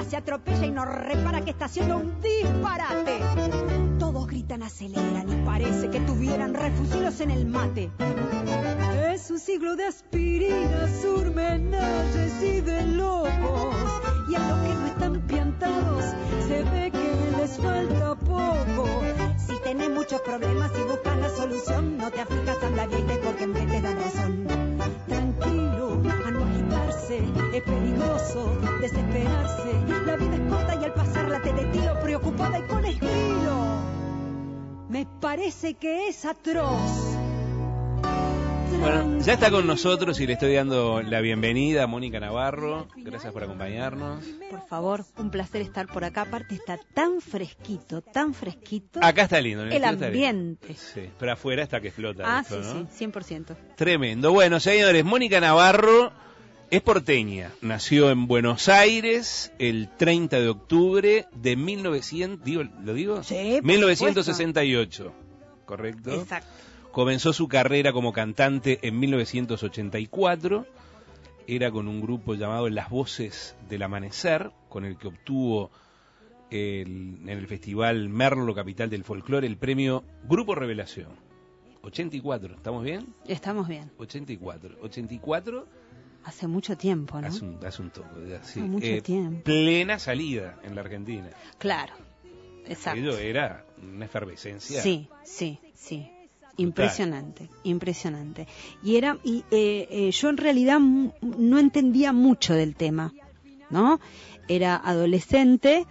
se atropella y no repara que está haciendo un disparate. Todos gritan, aceleran y parece que tuvieran refusilos en el mate. Es un siglo de aspirinas, surmenayes y de locos. Y a los que no están piantados se ve que les falta poco. Si tenés muchos problemas y buscas la solución, no te aflijas, anda bien, porque en vez te dan razón. Tranquilo, a no agitarse, es peligroso desesperarse. La vida es corta y al pasarla te destilo preocupada y con estilo. Me parece que es atroz. Bueno, ya está con nosotros y le estoy dando la bienvenida a Mónica Navarro. Gracias por acompañarnos. Por favor, un placer estar por acá. Aparte está tan fresquito, tan fresquito. Acá está lindo. El ambiente. Sí, pero afuera está que explota. Esto, sí, ¿no? Sí, 100%. Tremendo. Bueno, señores, Mónica Navarro es porteña. Nació en Buenos Aires el 30 de octubre de 1900, Sí, 1968. ¿Correcto? Exacto. Comenzó su carrera como cantante en 1984, era con un grupo llamado Las Voces del Amanecer, con el que obtuvo en el Festival Merlo, capital del folclore, el premio Grupo Revelación. 84, ¿estamos bien? Estamos bien. 84. Hace mucho tiempo, ¿no? Hace un toque, ya, sí. Hace mucho tiempo. Plena salida en la Argentina. Claro, exacto. Aquello era una efervescencia. Sí. Impresionante. Y yo en realidad no entendía mucho del tema, ¿no? Era adolescente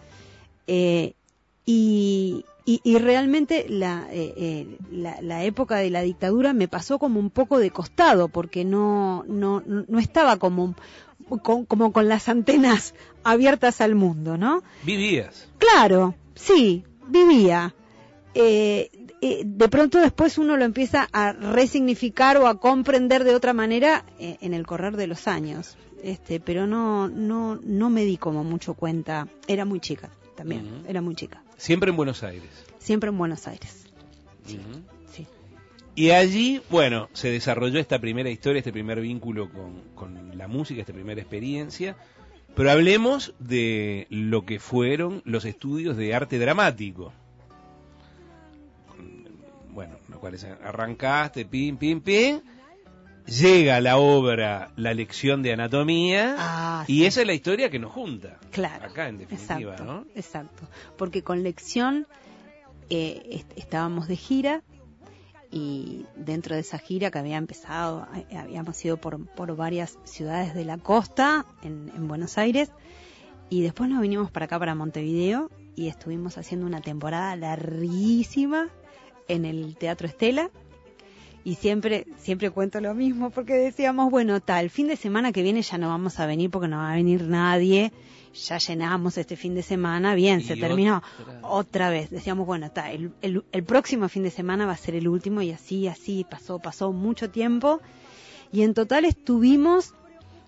y realmente la época de la dictadura me pasó como un poco de costado, porque no estaba como con las antenas abiertas al mundo, ¿no? ¿Vivías? Claro, sí, vivía. De pronto después uno lo empieza a resignificar o a comprender de otra manera en el correr de los años, pero no me di como mucho cuenta. Era muy chica también, era muy chica. Siempre en Buenos Aires. Siempre en Buenos Aires. Sí, sí. Y allí, bueno, se desarrolló esta primera historia, este primer vínculo con la música, esta primera experiencia. Pero hablemos de lo que fueron los estudios de arte dramático. Bueno, los cuales arrancaste, pim, llega la obra La Lección de Anatomía, y esa es la historia que nos junta. Claro. Acá, en definitiva, exacto, ¿no? Exacto, porque con Lección estábamos de gira, y dentro de esa gira que había empezado, habíamos ido por varias ciudades de la costa, en Buenos Aires, y después nos vinimos para acá, para Montevideo, y estuvimos haciendo una temporada larguísima en el Teatro Estela, y siempre cuento lo mismo, porque decíamos, bueno, el fin de semana que viene ya no vamos a venir porque no va a venir nadie, ya llenamos este fin de semana, bien, se terminó, otra vez, decíamos, bueno, el próximo fin de semana va a ser el último, y así pasó mucho tiempo, y en total estuvimos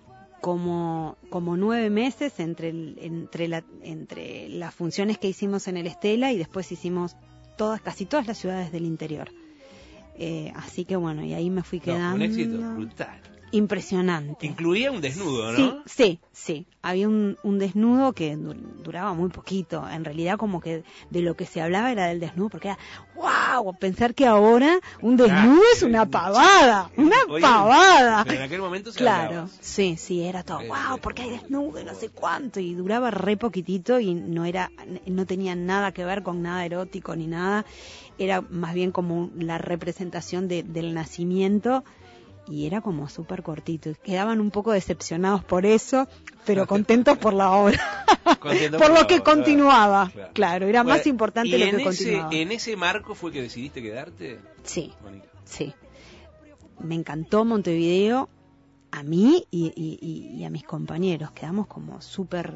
como 9 meses entre las funciones que hicimos en el Estela, y después hicimos casi todas las ciudades del interior. Así que bueno, y ahí me fui quedando. Un éxito brutal. Impresionante. Incluía un desnudo, ¿no? Sí. Había un desnudo que duraba muy poquito. En realidad, como que de lo que se hablaba era del desnudo, porque era ¡wow! Pensar que ahora un desnudo es una pavada. Pavada. Pero en aquel momento se Claro, hablaba. sí, era todo ¡wow! Porque hay desnudo y no sé cuánto. Y duraba re poquitito y no tenía nada que ver con nada erótico ni nada. Era más bien como la representación del nacimiento. Y era como súper cortito. Quedaban un poco decepcionados por eso, pero contentos por la obra. por lo que continuaba. Claro, era más importante lo que continuaba. ¿En ese marco fue que decidiste quedarte? Sí, Mónica. Sí. Me encantó Montevideo, a mí y a mis compañeros. Quedamos como súper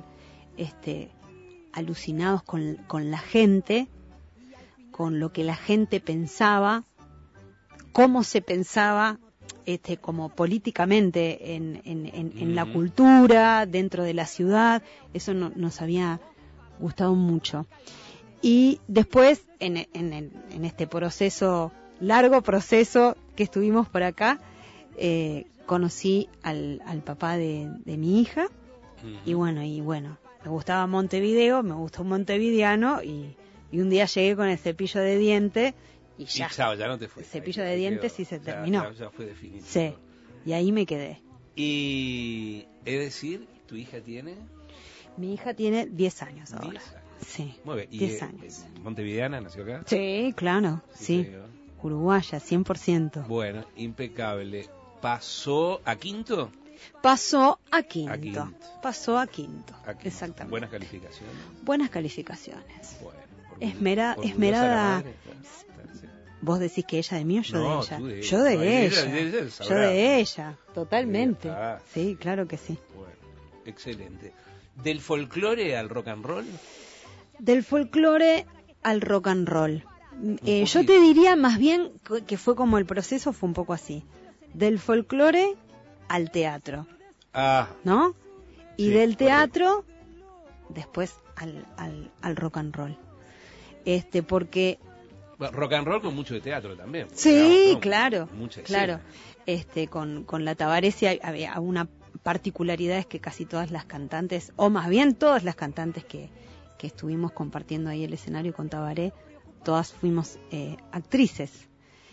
alucinados con la gente, con lo que la gente pensaba, cómo se pensaba, como políticamente en la cultura, dentro de la ciudad. Eso nos había gustado mucho. Y después, en este largo proceso que estuvimos por acá, conocí al papá de mi hija, y bueno, me gustaba Montevideo, me gustó Montevideano y un día llegué con el cepillo de diente y ya. chao, ya no te fue. El cepillo de dientes y se terminó. Ya fue definitivo. Sí, y ahí me quedé. Y es decir, ¿tu hija tiene? Mi hija tiene 10 años ahora. 10 años. Sí, Muy bien. ¿Y 10 años. Montevideana nació acá? Sí, claro, sí. Uruguaya, 100%. Bueno, impecable. ¿Pasó a quinto? Pasó a quinto. Pasó a quinto. Exactamente. ¿Buenas calificaciones? Buenas calificaciones. Bueno, Esmerada. ¿Vos decís que ella de mí o yo de ella? Yo de ella. Yo de ella, totalmente. Sí, claro que sí. Bueno, excelente. ¿Del folclore al rock and roll? Del folclore al rock and roll. Yo te diría más bien que fue como el proceso fue un poco así. Del folclore al teatro. ¿No? Y sí, del teatro después al rock and roll. Porque rock and roll con mucho de teatro también. Sí, claro. Con la Tabaré había una particularidad, es que casi todas las cantantes, o más bien todas las cantantes que estuvimos compartiendo ahí el escenario con Tabaré, todas fuimos actrices.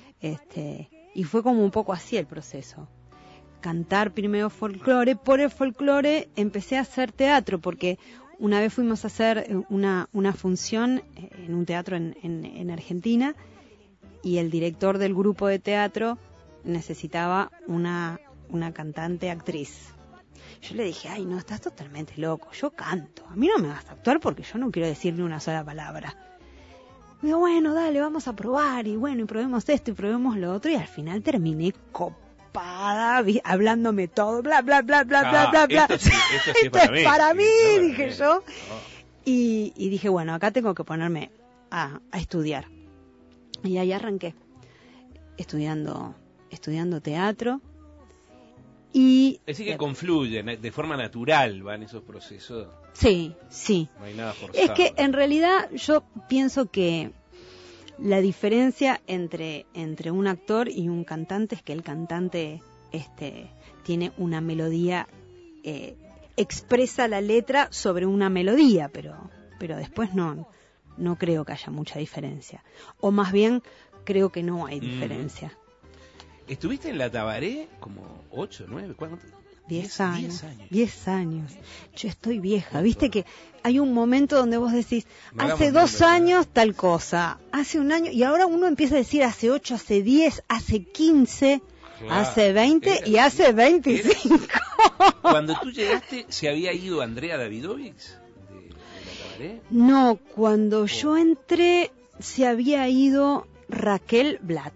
Y fue como un poco así el proceso. Cantar primero folclore, por el folclore empecé a hacer teatro, porque una vez fuimos a hacer una función en un teatro en Argentina, y el director del grupo de teatro necesitaba una cantante actriz. Yo le dije, ay, no, estás totalmente loco, yo canto, a mí no me vas a actuar porque yo no quiero decir ni una sola palabra. Me digo, bueno, dale, vamos a probar, y bueno, y probemos esto y probemos lo otro, y al final terminé copada, hablándome todo, bla, bla, bla, bla, bla, bla. Esto es para mí, dije yo. Y dije, bueno, acá tengo que ponerme a estudiar. Y ahí arranqué, estudiando teatro. Y es decir, que confluyen, de forma natural van esos procesos. Sí. No hay nada forzado. Es que en realidad yo pienso que la diferencia entre un actor y un cantante es que el cantante tiene una melodía, expresa la letra sobre una melodía, pero después no creo que haya mucha diferencia. O más bien, creo que no hay diferencia. ¿Estuviste en la Tabaré como 8, 9, cuánto? 10 años. Yo estoy vieja. Viste que hay un momento donde vos decís, hace 2 años tal cosa, hace un año, y ahora uno empieza a decir hace 8, hace 10, hace 15, hace 20 y hace 25. Cuando tú llegaste, ¿se había ido Andrea Davidovich de la Tabaré? No, cuando yo entré, se había ido Raquel Blatt.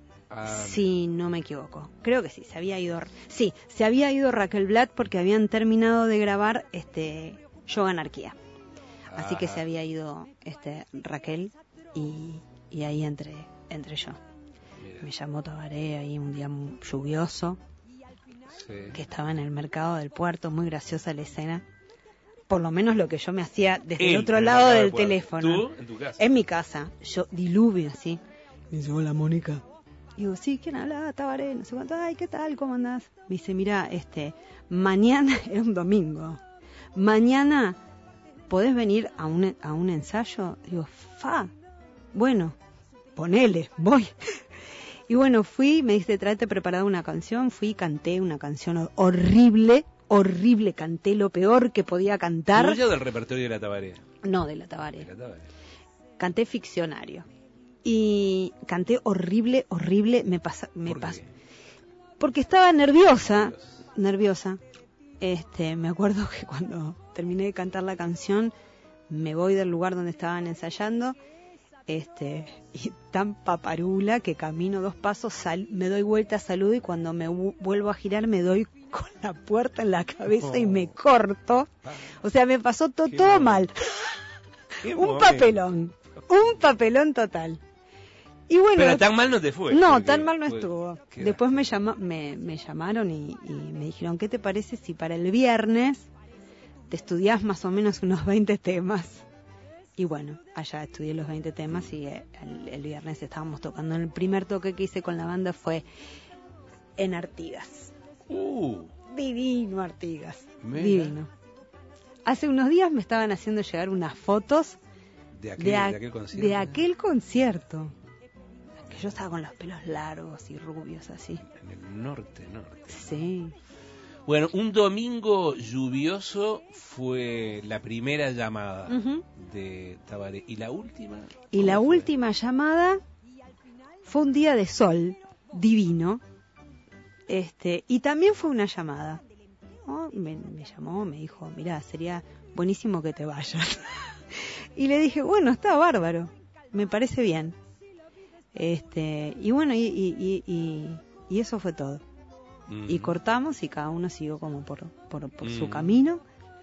Si no me equivoco, creo que sí, se había ido Raquel Blatt porque habían terminado de grabar Yoga Anarquía. Así que se había ido Raquel y ahí entré yo. Mira. Me llamó Tabaré ahí un día lluvioso, que estaba en el mercado del puerto, muy graciosa la escena. Por lo menos lo que yo me hacía desde el otro lado del teléfono. ¿Tú? ¿En tu casa? En mi casa, yo diluvio así. Me dice, hola Mónica. Digo, sí, ¿quién habla? Tabaré, no sé cuánto. Ay, ¿qué tal? ¿Cómo andás? Me dice, mira, mañana, era un domingo, mañana, ¿podés venir a un ensayo? Digo, bueno, ponele, voy. Y bueno, fui, me dice, tráete preparada una canción. Fui, canté una canción horrible, canté lo peor que podía cantar. ¿Tuya o del repertorio de la Tabaré? No, de la Tabaré. Canté Ficcionario. Y canté horrible, me pasó. Porque estaba nerviosa. Me acuerdo que cuando terminé de cantar la canción, me voy del lugar donde estaban ensayando, y tan paparula que camino 2 pasos, me doy vuelta, saludo, y cuando me vuelvo a girar me doy con la puerta en la cabeza y me corto. O sea, me pasó todo mal. Un papelón total. Y bueno, pero tan mal no te fue. No, tan mal no estuvo. Después me llamaron y me dijeron, ¿qué te parece si para el viernes te estudiás más o menos unos 20 temas? Y bueno, allá estudié los 20 temas y el viernes estábamos tocando. El primer toque que hice con la banda fue en Artigas. Divino Artigas. Mira. Divino. hace unos días me estaban haciendo llegar unas fotos de aquel concierto. Que yo estaba con los pelos largos y rubios así. En el norte. Sí. Bueno, un domingo lluvioso fue la primera llamada de Tabaré. ¿Y la última? Y la última llamada fue un día de sol divino. Y también fue una llamada. Me llamó, me dijo, mirá, sería buenísimo que te vayas. Y le dije, bueno, está bárbaro, me parece bien. Y bueno, y eso fue todo. Y cortamos y cada uno siguió como por su camino.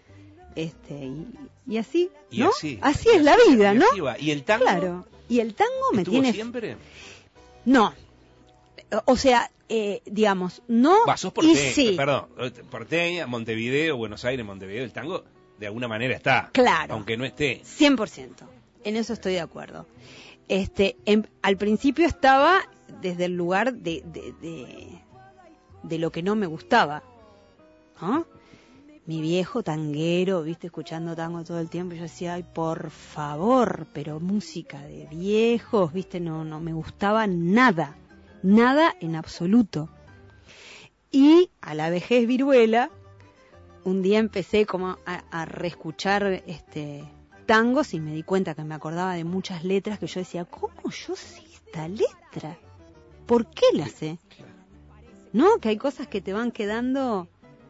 Y así, y ¿no? Así es la vida, ¿no? ¿Y el tango? Claro. Y el tango me tiene... siempre? No. O sea, digamos, no. Sos porteña, sí. Perdón, porteña, Montevideo, Buenos Aires, Montevideo, el tango de alguna manera está. Claro. Aunque no esté. 100%. En eso estoy de acuerdo. Al principio estaba desde el lugar de lo que no me gustaba, ¿no? Mi viejo tanguero, viste, escuchando tango todo el tiempo, yo decía, ay, por favor, pero música de viejos, viste, no me gustaba nada en absoluto. Y a la vejez viruela, un día empecé como a reescuchar tangos y me di cuenta que me acordaba de muchas letras que yo decía, ¿cómo yo sé esta letra? ¿Por qué la sé? ¿No? Que hay cosas que te van quedando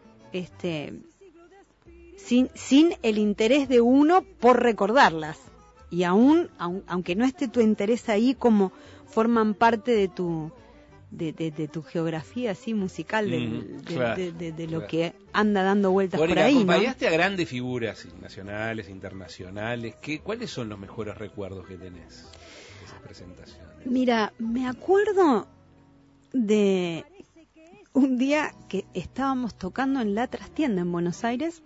sin el interés de uno por recordarlas. Y aunque no esté tu interés ahí, como forman parte de tu geografía así musical, de lo que anda dando vueltas por ahí, ¿no? Acompañaste a grandes figuras nacionales, internacionales. ¿Cuáles son los mejores recuerdos que tenés de esas presentaciones? Mira, me acuerdo de un día que estábamos tocando en La Trastienda en Buenos Aires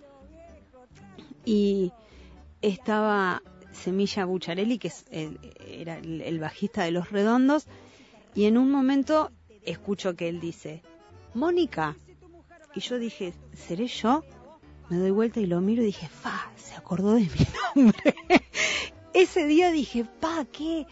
y estaba Semilla Bucciarelli, que era el bajista de Los Redondos, y en un momento escucho que él dice, Mónica, y yo dije, ¿seré yo? Me doy vuelta y lo miro y dije, se acordó de mi nombre. Ese día dije, qué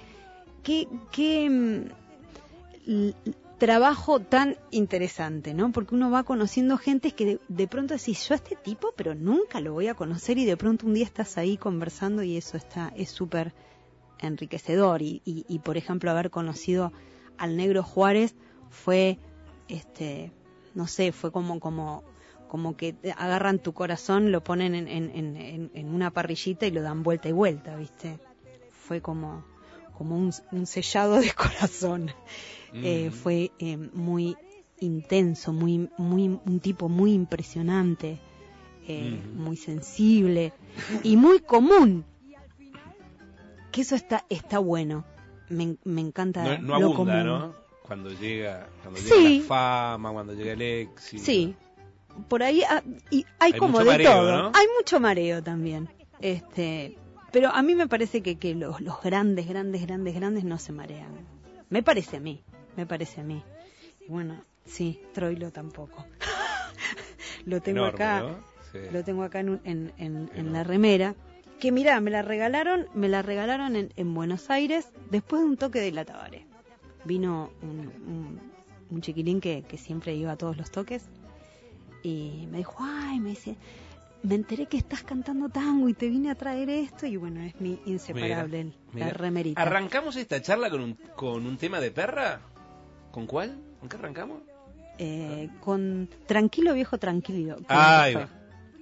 trabajo tan interesante, ¿no? Porque uno va conociendo gente que de pronto decís, yo a este tipo, pero nunca lo voy a conocer, y de pronto un día estás ahí conversando y eso es súper enriquecedor. Y por ejemplo, haber conocido al Negro Juárez fue, no sé, fue como que agarran tu corazón, lo ponen en una parrillita y lo dan vuelta y vuelta, ¿viste? Fue como un sellado de corazón. Fue muy intenso, un tipo muy impresionante, muy sensible y muy común. Que eso está bueno. Me encanta. No abunda, común, ¿no? Cuando llega sí, la fama, cuando llega el éxito. Sí, por ahí y hay como de mareo, todo, ¿no? Hay mucho mareo también. Pero a mí me parece que los grandes no se marean. Me parece a mí. Y bueno, sí, Troilo tampoco. Lo tengo enorme, acá, ¿no? Sí. Lo tengo acá en la remera. Que mirá, me la regalaron en Buenos Aires después de un toque de la Tabaré. Vino un chiquilín que siempre iba a todos los toques y me dijo, me enteré que estás cantando tango y te vine a traer esto, y bueno, es mi inseparable, la remerita. ¿Arrancamos esta charla con un tema de Perra? ¿Con cuál? ¿Con qué arrancamos? Con Tranquilo Viejo Tranquilo. Ahí va.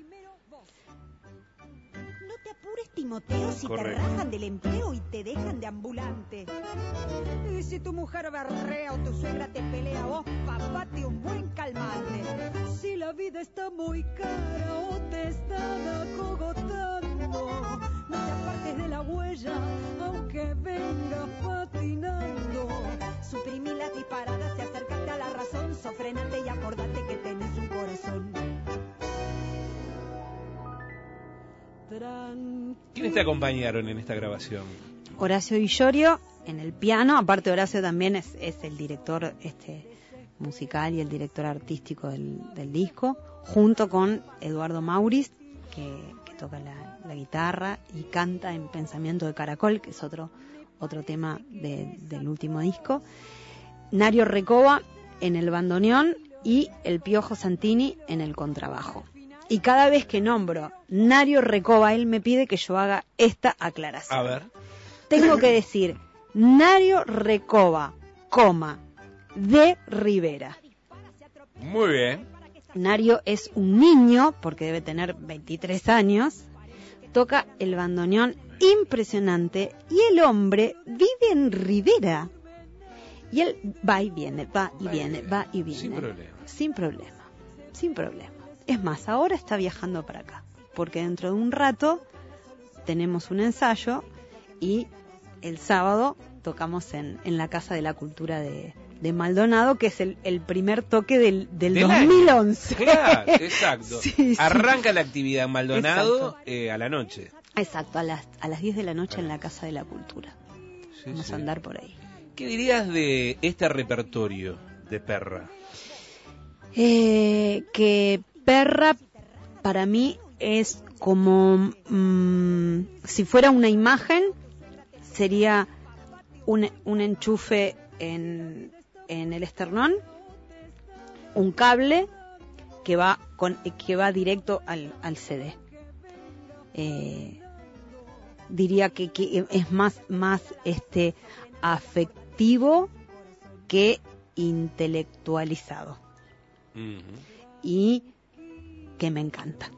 No te apures, Timoteo, si te rajan del empleo y te dejan de ambulante. Y si tu mujer berrea o tu suegra te pelea, vos papate un buen calmante. Si la vida está muy cara o te están acogotando, no te apartes de la huella, aunque venga patinando. Suprimí las disparadas y acércate a la razón, sofrenate y acordate que tenés un corazón. ¿Quiénes te acompañaron en esta grabación? Horacio Villorio en el piano. Aparte, Horacio también es el director musical y el director artístico del disco, junto con Eduardo Mauriz, que toca la guitarra y canta en Pensamiento de Caracol, que es otro tema del último disco. Nario Recoba en el bandoneón y el Piojo Santini en el contrabajo. Y cada vez que nombro Nario Recoba, él me pide que yo haga esta aclaración. A ver. Tengo que decir Nario Recoba, de Rivera. Muy bien. Nario es un niño, porque debe tener 23 años, toca el bandoneón impresionante y el hombre vive en Rivera. Y él va y viene. Sin problema. Es más, ahora está viajando para acá, porque dentro de un rato tenemos un ensayo y el sábado tocamos en la Casa de la Cultura de Maldonado, que es el primer toque del 2011. Año. Claro, exacto. Sí. Arranca la actividad en Maldonado a la noche. Exacto, a las 10 de la noche en la Casa de la Cultura. Vamos a andar por ahí. ¿Qué dirías de este repertorio de Perra? Que Perra para mí es como si fuera una imagen, sería un enchufe en el esternón, un cable que va directo al CD. Diría que es más afectivo que intelectualizado. Uh-huh. Y que me encanta.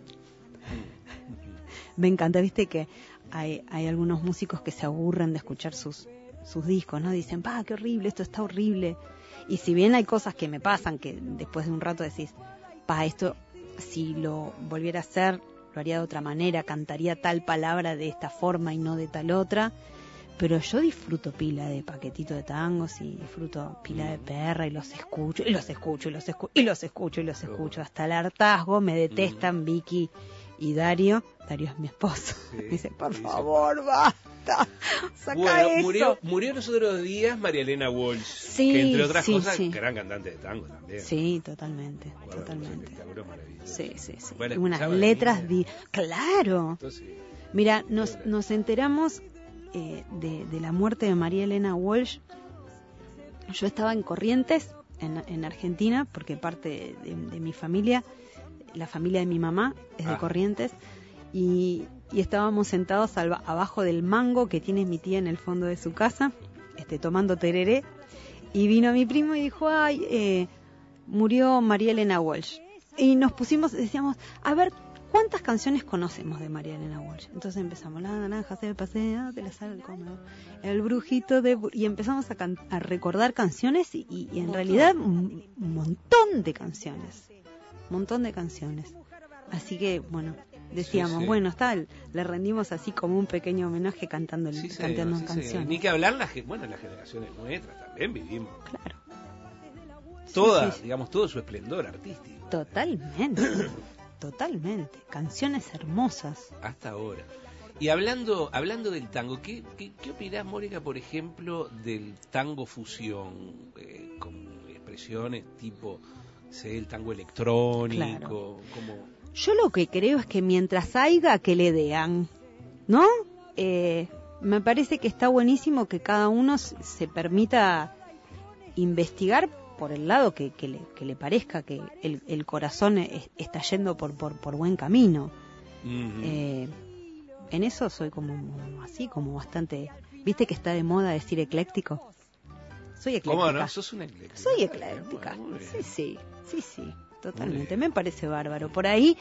Me encanta, viste que hay algunos músicos que se aburren de escuchar sus discos, ¿no? Dicen, qué horrible, esto está horrible. Y si bien hay cosas que me pasan, que después de un rato decís, esto si lo volviera a hacer, lo haría de otra manera, cantaría tal palabra de esta forma y no de tal otra. Pero yo disfruto pila de Paquetito de Tangos y disfruto pila de Perra y los escucho. Hasta el hartazgo. Me detestan Vicky y Dario. Dario es mi esposo. Sí, dice, por favor, basta. Saca eso. Murió los otros días María Elena Walsh. Sí, que entre otras cosas, gran cantante de tango también. Sí, totalmente. Sí. Bueno, unas letras claro. Entonces, mira, nos enteramos de la muerte de María Elena Walsh. Yo estaba en Corrientes, en Argentina, porque parte de mi familia, la familia de mi mamá es de Corrientes, y estábamos sentados abajo del mango que tiene mi tía en el fondo de su casa, tomando tereré, y vino mi primo y dijo, murió María Elena Walsh. Y nos pusimos, decíamos, a ver, ¿cuántas canciones conocemos de María Elena Walsh? Entonces empezamos, la naranja se pasea, te la sale el comedor, el brujito de... Y empezamos a recordar canciones y en realidad un montón de canciones. Así que, bueno, decíamos, bueno, le rendimos así como un pequeño homenaje cantando canciones. Ni que hablar, las generaciones nuestras también vivimos. Claro. Digamos, todo su esplendor artístico. Totalmente, canciones hermosas. Hasta ahora. Y hablando del tango, ¿qué opinás, Mónica, por ejemplo, del tango fusión, con expresiones tipo, el tango electrónico? Claro. Yo lo que creo es que mientras haya, que le dean, ¿no? Me parece que está buenísimo que cada uno se permita investigar por el lado que le parezca que el corazón está yendo por buen camino. Uh-huh. En eso soy como bastante... ¿Viste que está de moda decir ecléctico? Soy ecléctica. ¿Cómo no? ¿Sos una ecléctica? Soy ecléctica. Bueno, sí, totalmente. Me parece bárbaro. Por ahí,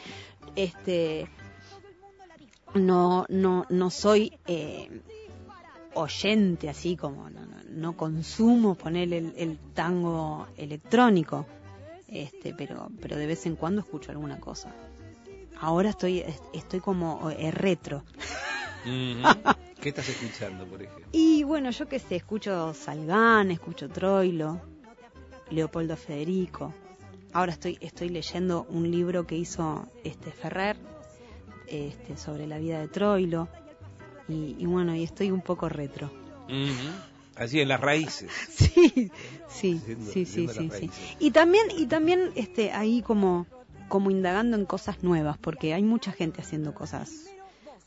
no soy oyente, así como no consumo poner el tango electrónico, pero de vez en cuando escucho alguna cosa. Ahora estoy como retro. Mm-hmm. ¿Qué estás escuchando, por ejemplo? Y bueno, yo qué sé, escucho Salgán, escucho Troilo, Leopoldo Federico. Ahora estoy leyendo un libro que hizo Ferrer sobre la vida de Troilo. Y bueno, y estoy un poco retro. Mm-hmm. Así en las raíces. Sí. Raíces. Y también ahí como indagando en cosas nuevas, porque hay mucha gente haciendo cosas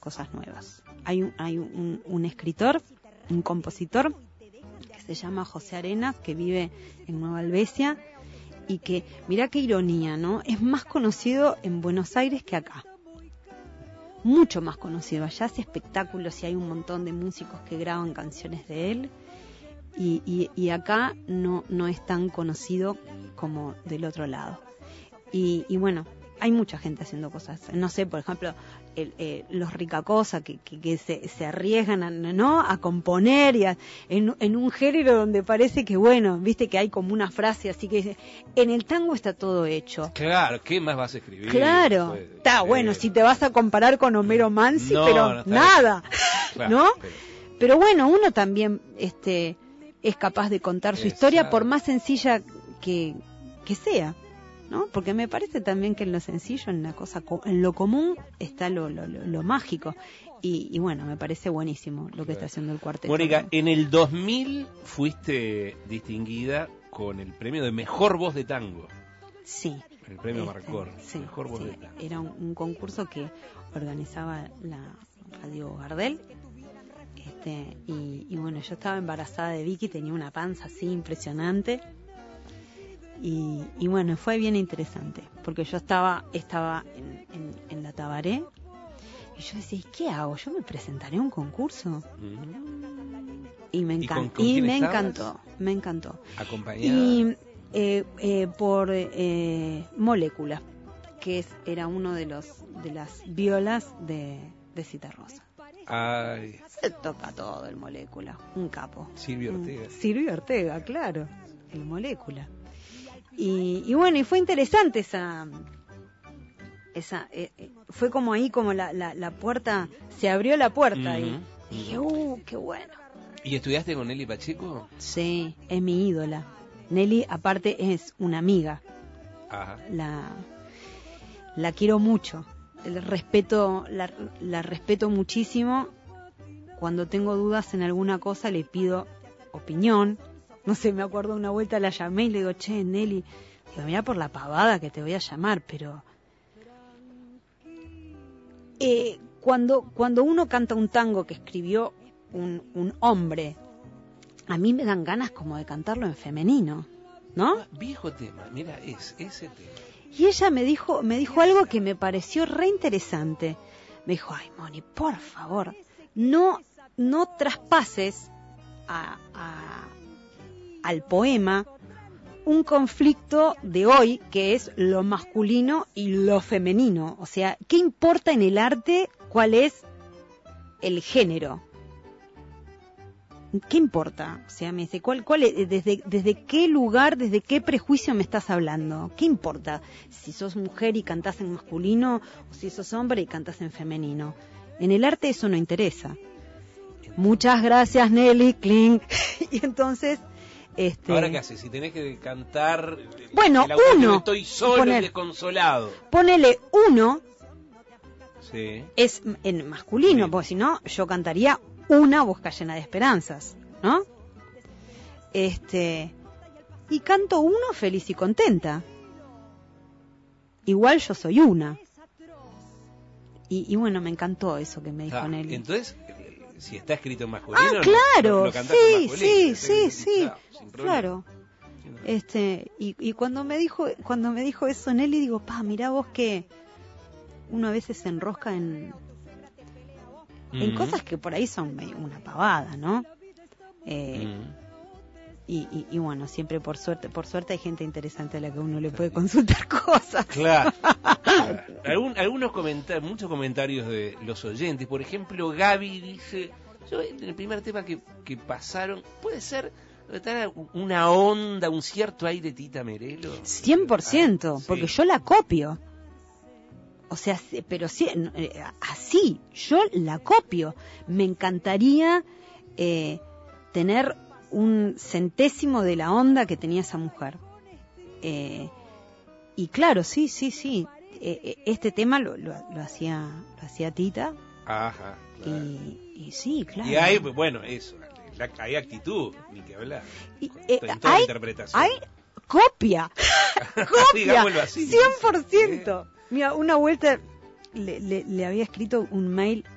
cosas nuevas. Hay un escritor, un compositor, que se llama José Arenas, que vive en Nueva Albesia, y que, mirá qué ironía, ¿no? Es más conocido en Buenos Aires que acá. Mucho más conocido. Allá hace espectáculos y hay un montón de músicos que graban canciones de él. Y acá no es tan conocido como del otro lado. Y bueno, hay mucha gente haciendo cosas. No sé, por ejemplo, los Ricacosa que se arriesgan a componer y en un género donde parece que, bueno, viste que hay como una frase así que dice, en el tango está todo hecho. Claro, ¿qué más vas a escribir? Claro, está bueno, si te vas a comparar con Homero Mansi, pero nada, claro, ¿no? Pero bueno, uno también es capaz de contar su historia, por más sencilla que sea, ¿no? Porque me parece también que en lo sencillo, en lo común, está lo mágico. Y bueno, me parece buenísimo lo que está haciendo el cuarteto. Mónica, en el 2000 fuiste distinguida con el premio de Mejor Voz de Tango. Sí. El premio Marcor. Sí, Mejor Voz de Tango. Era un concurso que organizaba la Radio Gardel. Y bueno, yo estaba embarazada de Vicky, tenía una panza así impresionante. Y bueno, fue bien interesante, porque yo estaba en la Tabaré, y yo decía, ¿y qué hago? ¿Yo me presentaré a un concurso? Y me encantó. Acompañada. Y por Molécula, que era uno de las violas de Citarrosa. Ay. Se toca todo el Molécula, un capo. Silvio Ortega. Silvio Ortega, claro, el Molécula. Y bueno, y fue interesante esa fue como ahí, como la puerta, se abrió la puerta y dije, qué bueno. ¿Y estudiaste con Nelly Pacheco? Sí, es mi ídola. Nelly, aparte, es una amiga. Ajá. La quiero mucho. La respeto muchísimo. Cuando tengo dudas en alguna cosa, le pido opinión. No sé, me acuerdo una vuelta la llamé y le digo, che, Nelly, digo, mirá por la pavada que te voy a llamar, pero cuando uno canta un tango que escribió un hombre, a mí me dan ganas como de cantarlo en femenino, ¿no? Viejo tema, mira, es ese tema. Y ella me dijo algo que me pareció re interesante. Me dijo, ay, Moni, por favor, no traspases al poema un conflicto de hoy que es lo masculino y lo femenino. O sea, ¿qué importa en el arte cuál es el género? ¿Qué importa? O sea, me dice, ¿cuál es, desde qué lugar, desde qué prejuicio me estás hablando? ¿Qué importa? Si sos mujer y cantás en masculino o si sos hombre y cantás en femenino. En el arte eso no interesa. Muchas gracias, Nelly, clink. Y entonces ¿ahora qué haces? Si tenés que cantar, bueno, uno, estoy solo y desconsolado. Ponele uno, sí. Es en masculino, porque si no, yo cantaría una boca llena de esperanzas, ¿no? Y canto uno feliz y contenta. Igual yo soy una. Y bueno, me encantó eso que me dijo Nelly. Entonces, si está escrito en masculino, claro, lo cantás en masculino. Sí, claro. Y cuando me dijo eso Nelly, digo, mirá vos que uno a veces se enrosca en cosas que por ahí son una pavada, ¿no? Y bueno, siempre por suerte hay gente interesante a la que uno le puede consultar cosas. Claro. Muchos comentarios de los oyentes. Por ejemplo, Gaby dice, yo en el primer tema que pasaron, puede ser una onda, un cierto aire Tita Merelo. 100%, sí. Porque yo la copio. O sea, pero sí, así, yo la copio. Me encantaría tener un centésimo de la onda que tenía esa mujer. Y claro, sí. Este tema lo hacía Tita. Ajá. Claro. Y sí, claro. Y hay, bueno, eso, hay actitud, ni que hablar. En toda interpretación. Hay copia. Digámoslo así. 100%. Mira, una vuelta le había escrito un mail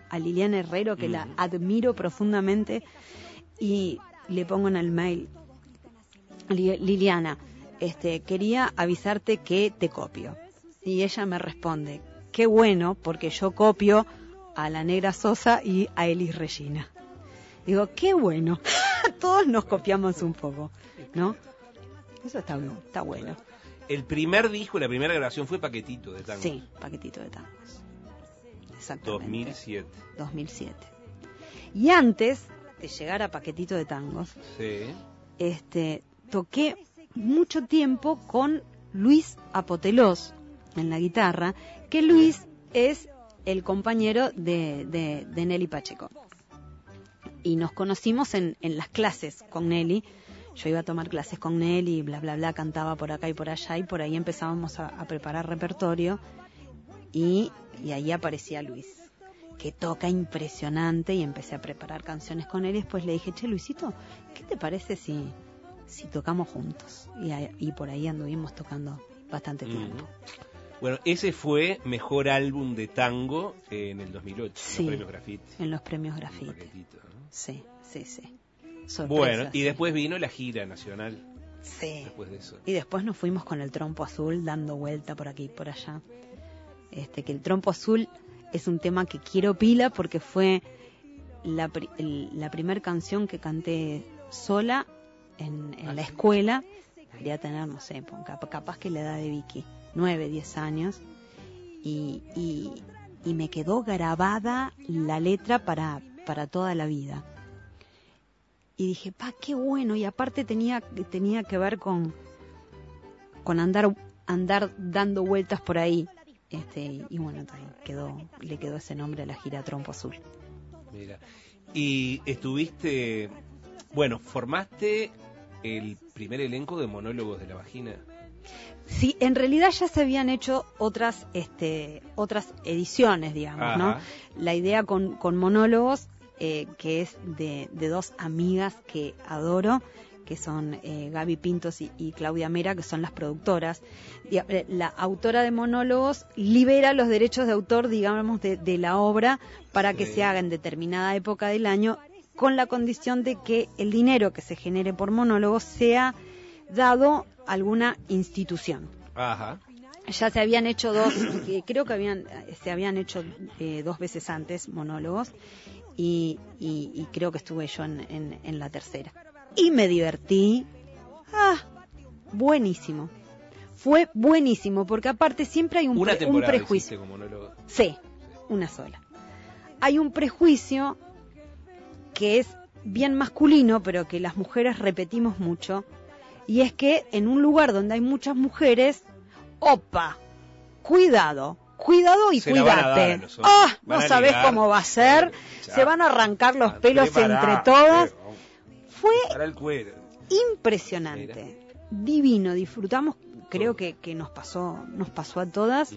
a Liliana Herrero, que la admiro profundamente, y le pongo en el mail: Liliana, quería avisarte que te copio. Y ella me responde: qué bueno, porque yo copio a la Negra Sosa y a Elis Regina. Digo, qué bueno. Todos nos copiamos un poco, ¿no? Eso está bueno. El primer disco, la primera grabación fue Paquetito de Tangos. Sí, Paquetito de Tangos. Exactamente. 2007. Y antes de llegar a Paquetito de Tangos, sí, toqué mucho tiempo con Luis Apotelós en la guitarra, que Luis es el compañero de Nelly Pacheco. Y nos conocimos en las clases con Nelly. Yo iba a tomar clases con Nelly, bla, bla, bla, cantaba por acá y por allá, y por ahí empezábamos a preparar repertorio, y ahí aparecía Luis, que toca impresionante, y empecé a preparar canciones con él, y después le dije: che, Luisito, ¿qué te parece si tocamos juntos? Y por ahí anduvimos tocando bastante tiempo. Bueno, ese fue mejor álbum de tango en el 2008, sí, en los premios Graffiti. En los premios Graffiti. ¿No? Sí. Sorpresas, bueno, y después vino la gira nacional. Sí. Después de eso. Y después nos fuimos con el Trompo Azul dando vuelta por aquí y por allá. Que el Trompo Azul es un tema que quiero pila, porque fue la primer canción que canté sola en la escuela. Debería tener, no sé, capaz que la edad de Vicky, 9, 10 años. Y me quedó grabada la letra para toda la vida. Y dije, qué bueno. Y aparte tenía que ver con andar dando vueltas por ahí. Y bueno, le quedó ese nombre a la gira Trompo Azul. Mira, y formaste el primer elenco de Monólogos de la Vagina. Sí, en realidad ya se habían hecho otras ediciones, digamos. Ajá. ¿No? La idea con Monólogos, que es de dos amigas que adoro, que son Gaby Pintos y Claudia Mera, que son las productoras. La autora de Monólogos libera los derechos de autor, digamos, de la obra, para que se haga en determinada época del año, con la condición de que el dinero que se genere por Monólogos sea dado a alguna institución. Ajá. Ya se habían hecho creo que se habían hecho 2 veces antes Monólogos, y creo que estuve yo en la tercera. Y me divertí. Buenísimo. Fue buenísimo, porque aparte siempre hay un prejuicio. Como monólogo. Sí, una sola. Hay un prejuicio que es bien masculino, pero que las mujeres repetimos mucho, y es que en un lugar donde hay muchas mujeres, cuidado y se cuídate. No sabés cómo va a ser. Se van a arrancar los pelos entre todas. Fue impresionante, divino, disfrutamos, creo que nos pasó a todas.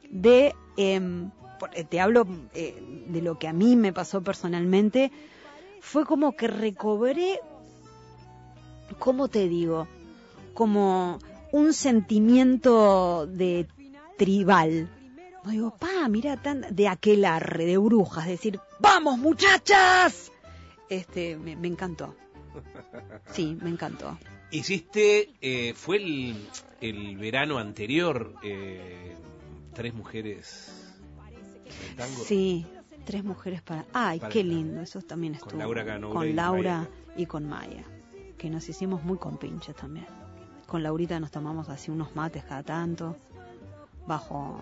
Te hablo de lo que a mí me pasó personalmente. Fue como que recobré, ¿cómo te digo? Como un sentimiento de tribal. Digo, mira, de aquelarre, de brujas, decir, ¡vamos, muchachas! Me encantó. Sí, me encantó. Hiciste, fue el verano anterior, 3 mujeres en tango. Sí, 3 mujeres para qué lindo, eso también estuvo. Con Laura y con Maya, que nos hicimos muy compinches también. Con Laurita nos tomamos así unos mates cada tanto, bajo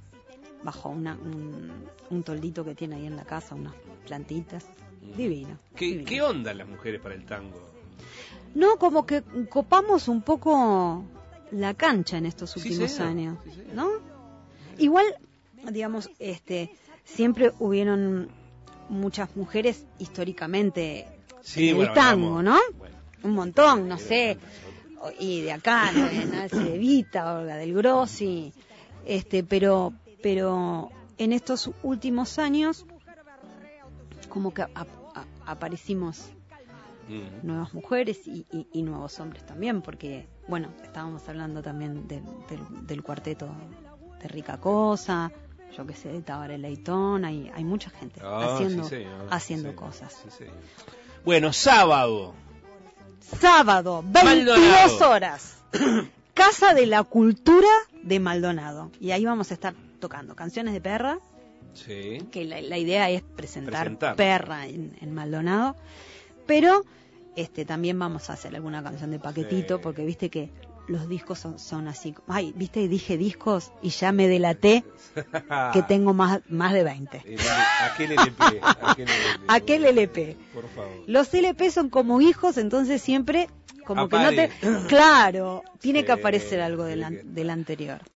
un toldito que tiene ahí en la casa, unas plantitas. Divino. ¿Qué onda las mujeres para el tango? No, como que copamos un poco la cancha en estos últimos años, ¿no? Igual, digamos, siempre hubieron muchas mujeres históricamente en el tango, ¿no? Bueno, un montón, no sé, y de acá, Nancy de Vita, Olga del Grossi, pero en estos últimos años como que aparecimos nuevas mujeres y nuevos hombres también, porque bueno, estábamos hablando también del cuarteto de Rica Cosa, yo que sé, de Tabaré Leitón, hay mucha gente haciendo cosas. Sí, señor. Bueno, sábado, 22 Maldonado. horas, Casa de la Cultura de Maldonado. Y ahí vamos a estar tocando canciones de Perra, sí, que la idea es presentar Perra en Maldonado, pero también vamos a hacer alguna canción de Paquetito, sí, porque viste que los discos son así. Ay, viste, dije discos y ya me delaté que tengo más de 20. Aquel LP. Aquel LP. Por favor. Los LP son como hijos, entonces siempre como Apare. que no te... Claro, tiene Sí, que aparecer algo del anterior.